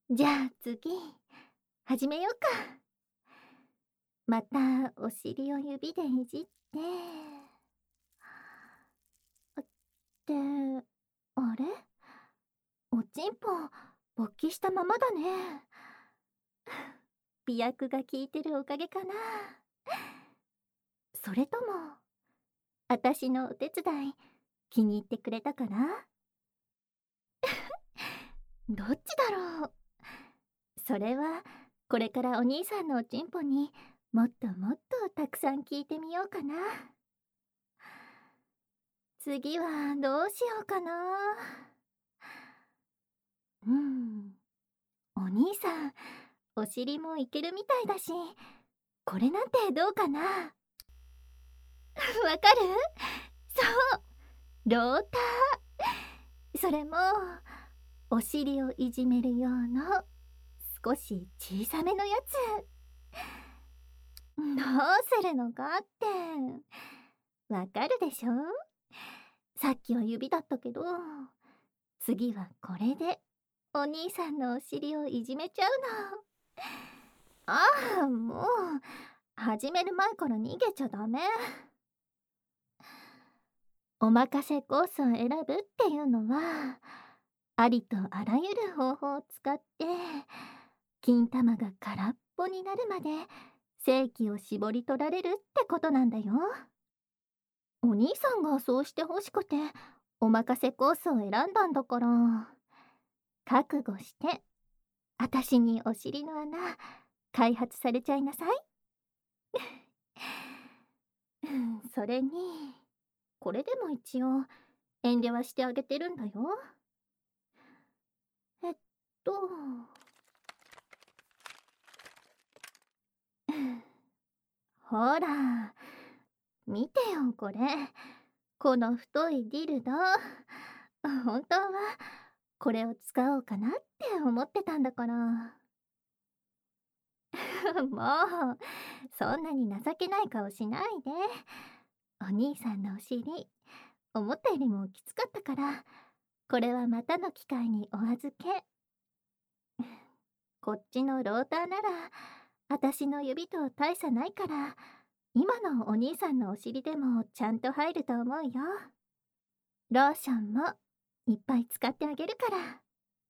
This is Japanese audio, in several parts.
じゃあ次、始めようか。またお尻を指でいじって、あれ、おちんぽ勃起したままだね。媚薬が効いてるおかげかな。それとも、あたしのお手伝い気に入ってくれたかな。どっちだろう。それはこれからお兄さんのおちんぽにもっともっとたくさん聞いてみようかな。次はどうしようかな。お兄さんお尻もいけるみたいだし、これなんてどうかな。わかる？そう、ローター。それもお尻をいじめる用の少し小さめのやつ。どうするのかってわかるでしょ。さっきは指だったけど、次はこれでお兄さんのお尻をいじめちゃうの。ああ、もう始める前から逃げちゃダメ。おまかせコースを選ぶっていうのは、ありとあらゆる方法を使って金玉が空っぽになるまで精気を絞り取られるってことなんだよ。お兄さんがそうしてほしくておまかせコースを選んだんだから、覚悟してあたしにお尻の穴開発されちゃいなさい。それにこれでも一応遠慮はしてあげてるんだよ。えっとほら見てよ、これ。この太いディルド。本当はこれを使おうかなって思ってたんだから。もうそんなに情けない顔しないで。お兄さんのお尻思ったよりもきつかったから、これはまたの機会にお預け。こっちのローターならあたしの指と大差ないから、今のお兄さんのお尻でもちゃんと入ると思うよ。ローションもいっぱい使ってあげるから。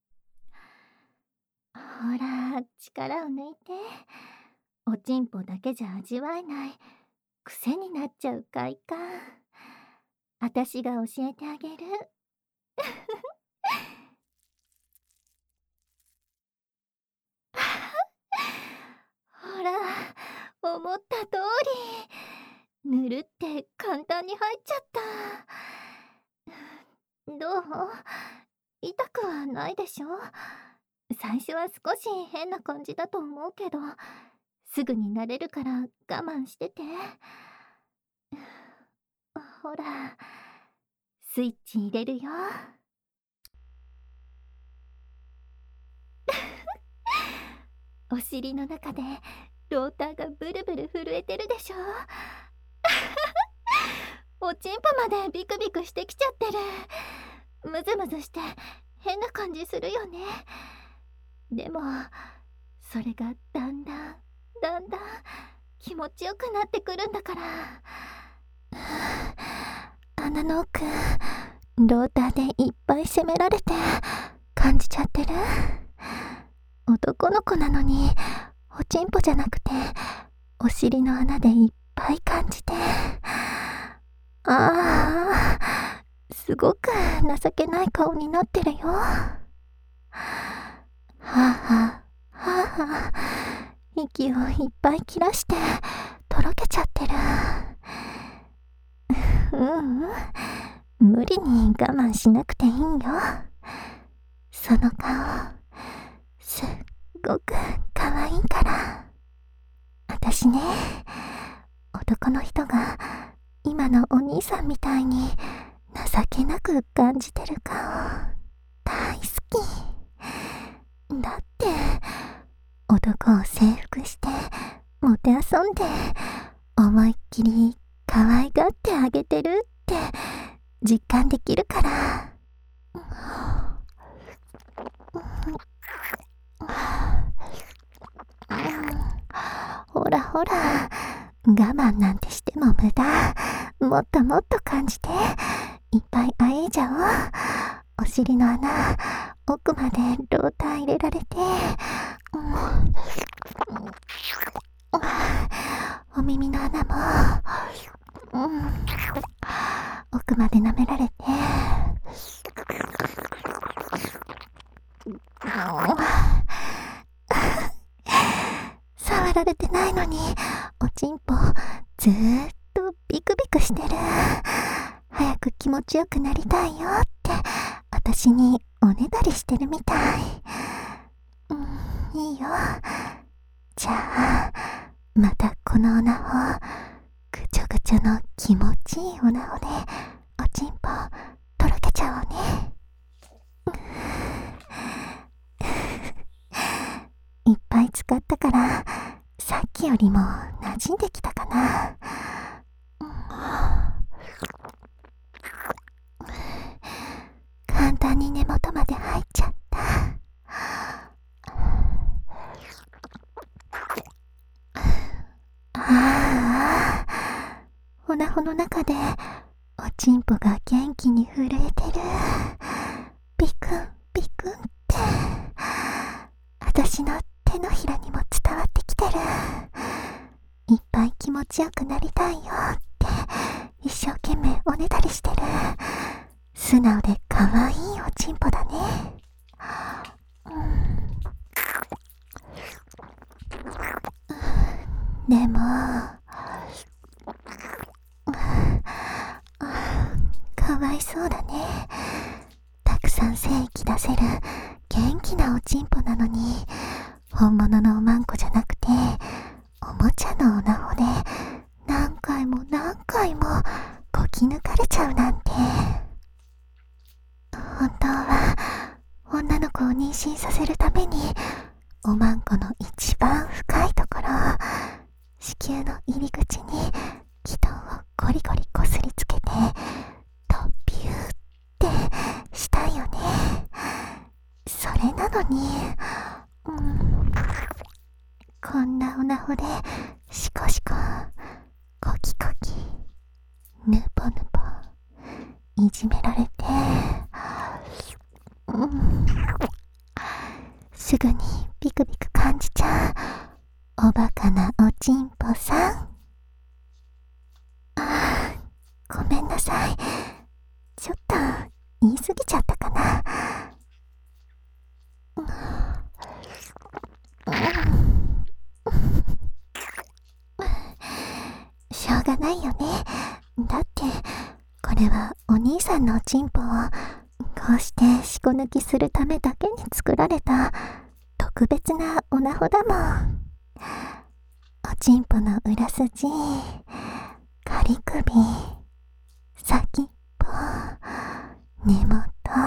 ほら力を抜いて。おちんぽだけじゃ味わえない癖になっちゃう快感、あたしが教えてあげる。ほら思った通りぬるって簡単に入っちゃった。どう？痛くはないでしょ。最初は少し変な感じだと思うけど、すぐに慣れるから我慢してて。ほらスイッチ入れるよ。お尻の中でローターがブルブル震えてるでしょ。おちんぽまでビクビクしてきちゃってる。ムズムズして変な感じするよね。でもそれがだんだん気持ちよくなってくるんだから。穴の奥ローターでいっぱい攻められて感じちゃってる。男の子なのにおちんぽじゃなくてお尻の穴でいっぱい感じて、ああすごく情けない顔になってるよ。はあはあはあ、息をいっぱい切らしてとろけちゃってる。無理に我慢しなくていいよ。その顔すっごく可愛いから。あたしね、男の人が今のお兄さんみたいに情けなく感じてる顔大好きだって。男を征服してもてあそんで思いっきり可愛がってあげてるって実感できるから。 ほら、我慢なんてしても無駄。もっともっと感じて、いっぱいあえいじゃお。お尻の穴、奥までローター入れられて、お耳の穴も、奥まで舐められて、触られてないのに、おちんぽずーっとビクビクしてる。早く気持ちよくなりたいよって私におねだりしてるみたい。いいよ。じゃあまたこのオナホ、ぐちょぐちょの気持ちいいオナホでおちんぽとろけちゃおうね。いっぱい使ったからさっきよりも馴染んできたかな。簡単に根元まで入っちゃった。オナホの中でおちんぽが元気に震えてる。ビクンビクンって私の手のひらにも伝わってきてる。いっぱい気持ちよくなりたいよって一生懸命おねだりしてる。素直で可愛いおちんぽだね。でもかわいそうだね。たくさん精液出せる元気なおちんぽなのに、本物のおまんこじゃなくておもちゃのオナホで何回も何回もこき抜かれちゃうなんて。本当は女の子を妊娠させるためにおまんこの一番深いところ、子宮の入り口に気筒をゴリゴリこすりつけてとビューってしたいよね。それなのにこんなオナホでシコシココキコキヌポヌポいじめられて、すぐにビクビク感じちゃうおバカなおちんぽさん。ごめんなさい。ちょっと言い過ぎちゃったかな。しょうがないよね。だってこれはお兄さんのおちんぽをこうしてしこ抜きするためだけに作られた特別なオナホだもん。おちんぽの裏筋、仮首、先っぽ、根元、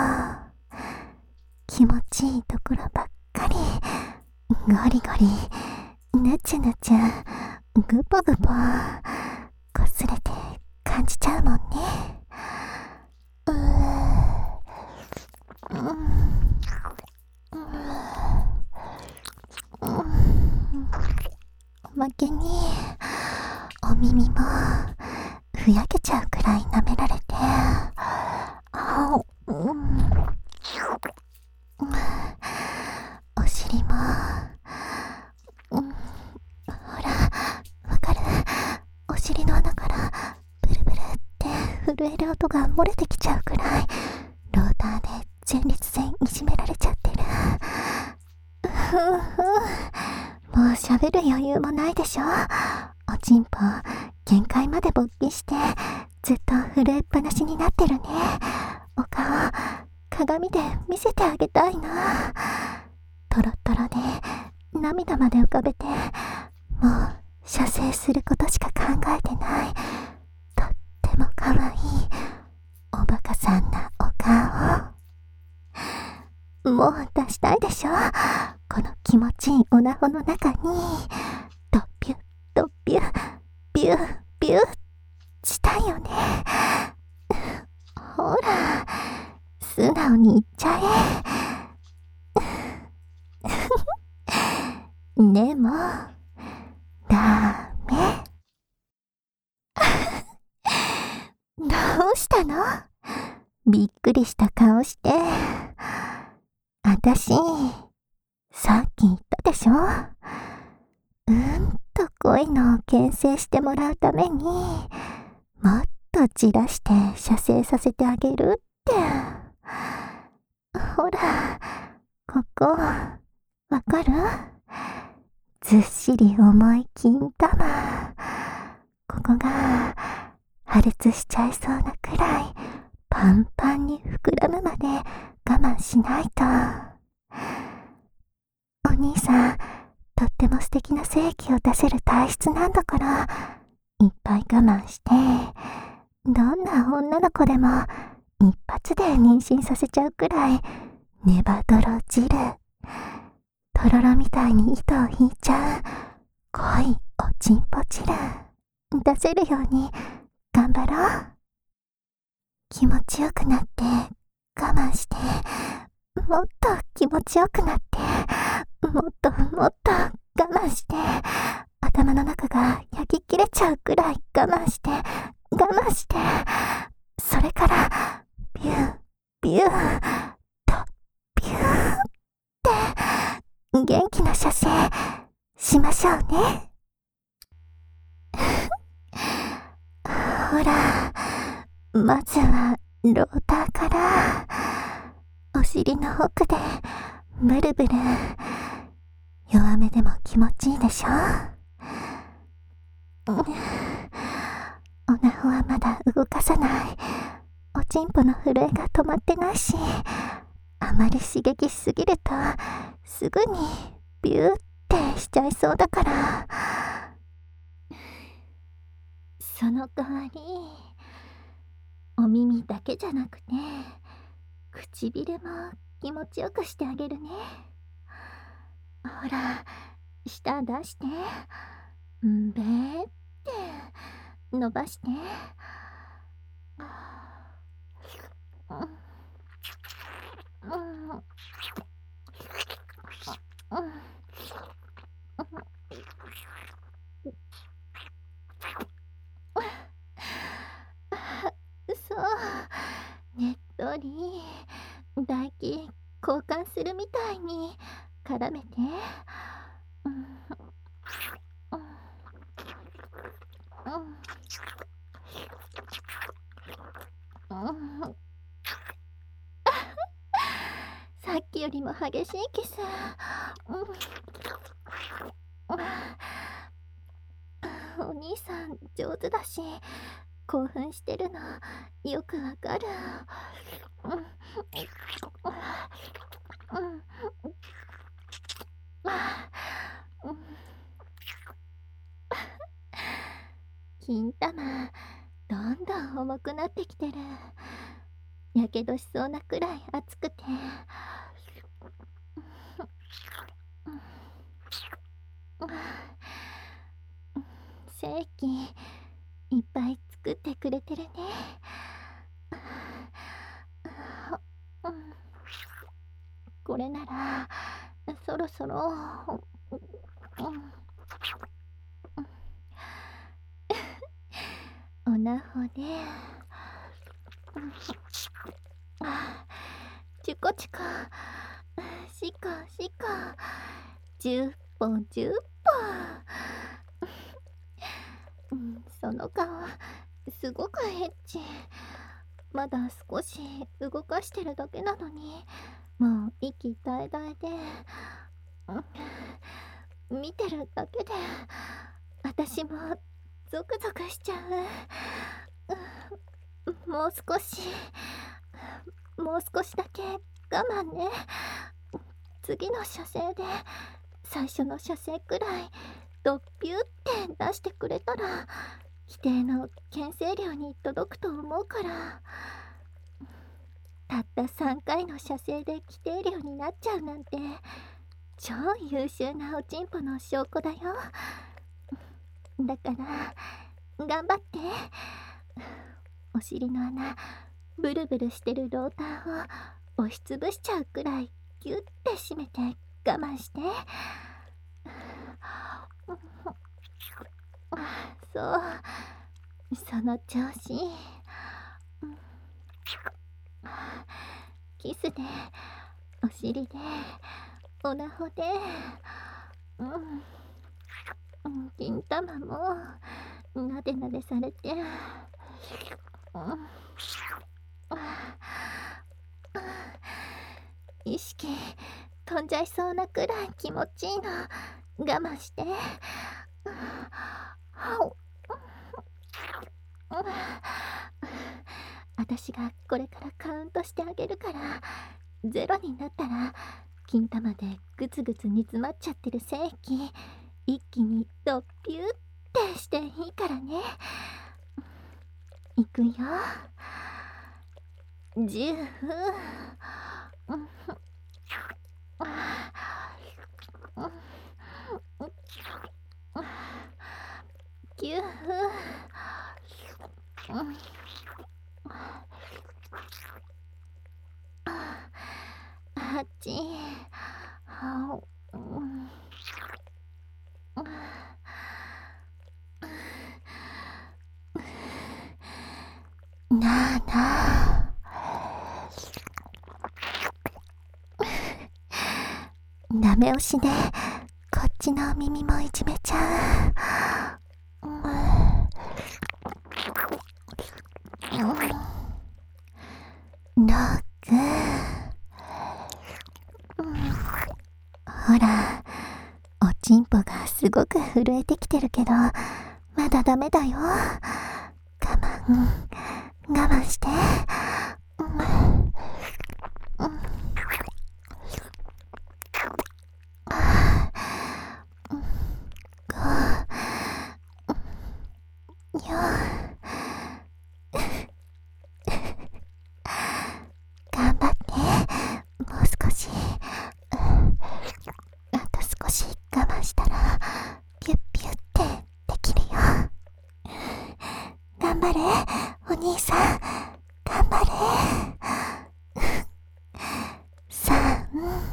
気持ちいいところばっかりゴリゴリぬちゅぬちゅぐぽぐぽこすれて感じちゃうもんね。おまけにお耳もふやけちゃうくらい舐められて、お尻もほらわかる？お尻の穴からブルブルって震える音が漏れてきちゃうくらいローターで前立腺いじめられちゃってる。もう喋る余裕もないでしょ。おちんぽ限界まで勃起してずっと震えっぱなしになってるね。お顔鏡で見せてあげたいな。トロトロで涙まで浮かべて、もう射精することしか考えてない、とっても可愛いおバカさんなお顔。もう出したいでしょ。この気持ちいいオナホの中にドピュドピュビュビュしたいよね。ほら素直に言っちゃえ。でもダうしたの？びっくりした顔して。あたし、さっき言ったでしょ。恋のを牽制してもらうために、もっとじらして射精させてあげるって。ほら、ここ、わかる？ずっしり重い金玉。ここが破裂しちゃいそうなくらいパンパンに膨らむまで我慢しないと。お兄さん、とっても素敵な精液を出せる体質なんだから、いっぱい我慢して、どんな女の子でも一発で妊娠させちゃうくらいネバドロ汁、とろろみたいに糸を引いちゃう濃いおちんぽ汁出せるように頑張ろう。気持ちよくなって我慢して、もっと気持ちよくなって、もっともっと我慢して、頭の中が焼き切れちゃうくらい我慢して、我慢して、それからビュービューとビューって元気な射精しましょうね。ほら、まずはローターから、お尻の奥でブルブル。弱めでも気持ちいいでしょ。おなほはまだ動かさない。おちんぽの震えが止まってないし、あまり刺激しすぎるとすぐにビューってしちゃいそうだから。その代わり、お耳だけじゃなくて唇も気持ちよくしてあげるね。ほら、舌出して、んべーって伸ばして。そう、ねっとり唾液交換するみたいに絡めて。さっきよりも激しいキス。お兄さん上手だし、興奮してるのよくわかる。金玉どんどん重くなってきてる。やけどしそうなくらい熱くて。精液いっぱい作ってくれてるね。これならそろそろおなほでチュコチュコシコシコ10本10本。その顔すごくエッチ。まだ少し動かしてるだけなのにもう息絶え絶えで、見てるだけで私もゾクゾクしちゃう。もう少しだけ我慢ね。次の射精で最初の射精くらいドッピュって出してくれたら規定の牽制量に届くと思うから。たった3回の射精で規定量になっちゃうなんて超優秀なおちんぽの証拠だよ。だから頑張って。お尻の穴ブルブルしてるローターを押しつぶしちゃうくらいギュッて締めて我慢して。そう、その調子。 キスで、お尻で、おなほで、金玉もなでなでされて、意識飛んじゃいそうなくらい気持ちいいの。我慢して。私がこれからカウントしてあげるから、0になったら金玉でグツグツ煮詰まっちゃってる精液一気にドッピューってしていいからね。いくよ。10、9、なあなあ、ダメ押しでこっちの耳もいじめちゃう。6、ほら、おちんぽがすごく震えてきてるけど、まだダメだよ。我慢して。頑張って。もう少し。あと少し我慢したらピュッピュッってできるよ。頑張れお兄さん、頑張れ。3、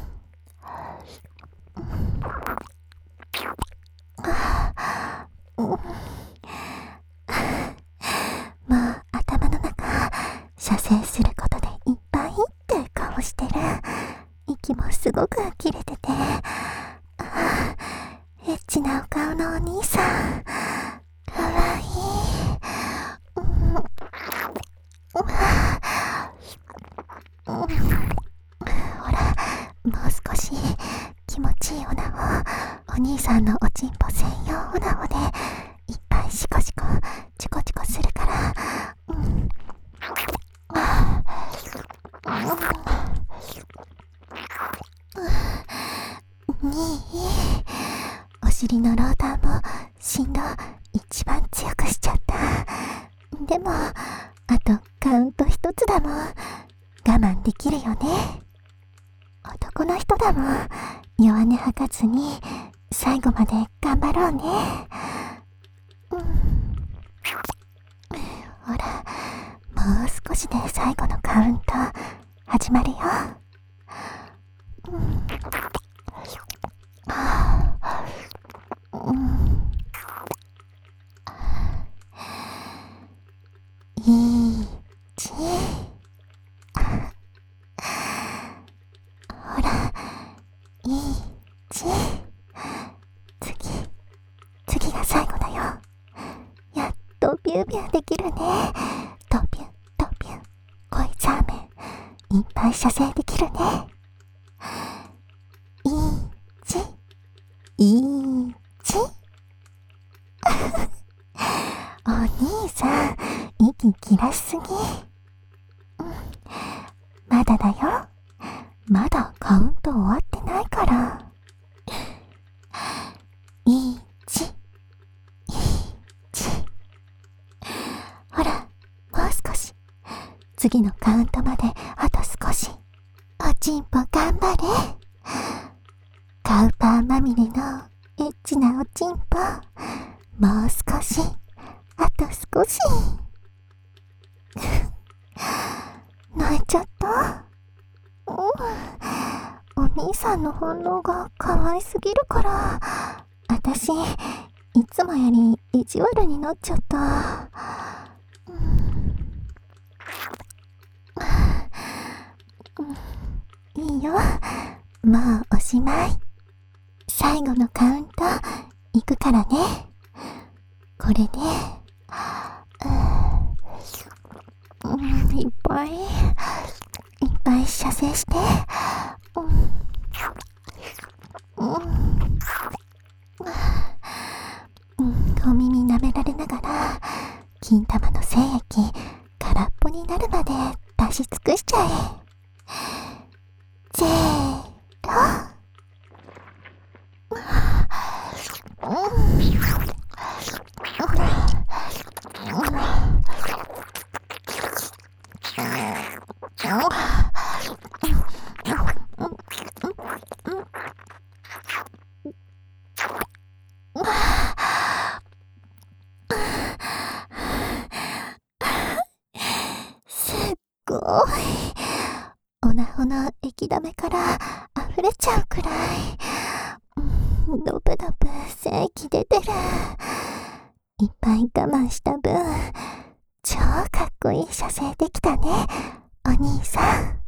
もう頭の中射精することでいっぱいって顔してる。息もすごく切れてて、エッチなお顔のお兄さん、かわいい。ほら、もう少し気持ちいいオナホ、お兄さんのおちんぽ専用オナホでいっぱいシコシコチコチコするから。お尻のローターも振動一番強くしちゃった。でもあとカウント一つだもん。我慢できるよね。男の人だもん。弱音吐かずに最後まで頑張ろうね。ほら、もう少しで最後のカウント始まるよ。ほら、次が最後だよ。やっとビュービューできるね。ドビュンドビュン、こいつラーメンいっぱい射精できるね。お兄さん、息切らしすぎ。まだだよ。まだカウント終わってないから。ほら、もう少し。次のカウントまであと少し。おちんぽ頑張れ。カウパーまみれのエッチなおちんぽ。もう少し。あと少し。泣いちゃった。お兄さんの反応が可愛すぎるから、私いつもより意地悪になっちゃった。 いいよ、もうおしまい。最後のカウントいくからね。これでいっぱい射精して、お耳舐められながら金玉の精液空っぽになるまで出し尽くしちゃえ。せーの。すっごいオナホの液だめから溢れちゃうくらい、ドブドブ精液出てる。いっぱい我慢した分、超かっこいい射精できたね、お兄さん。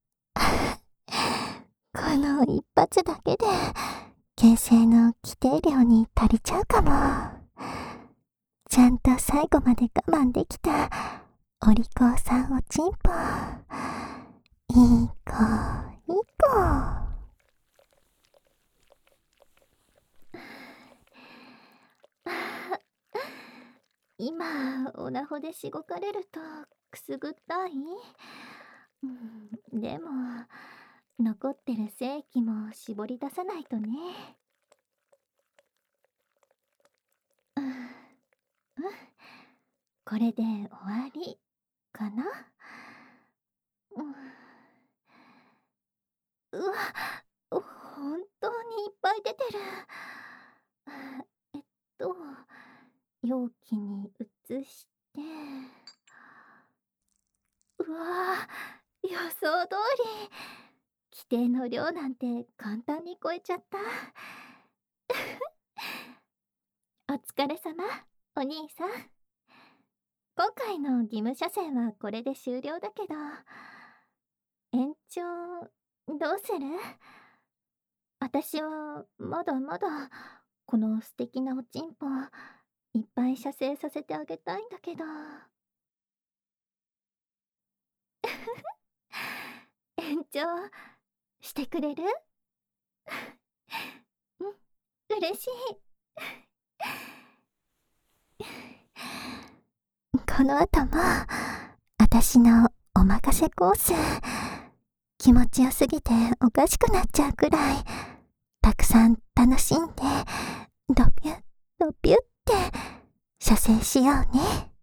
この一発だけで形成の規定量に足りちゃうかも。ちゃんと最後まで我慢できたお利口さんおちんぽ。いい子いい子。今オナホでしごかれるとくすぐったい。でも残ってる精液も絞り出さないとね。これで終わりかな。うわ、本当にいっぱい出てる。容器に移して、うわ、予想通り規定の量なんて簡単に超えちゃった。お疲れ様、お兄さん。今回の義務射精はこれで終了だけど、延長どうする？私はまだまだこの素敵なおちんぽいっぱい射精させてあげたいんだけど。延長してくれる？嬉しい。この後も私のお任せコース、気持ちよすぎておかしくなっちゃうくらいたくさん楽しんでドピュッドピュッって射精しようね。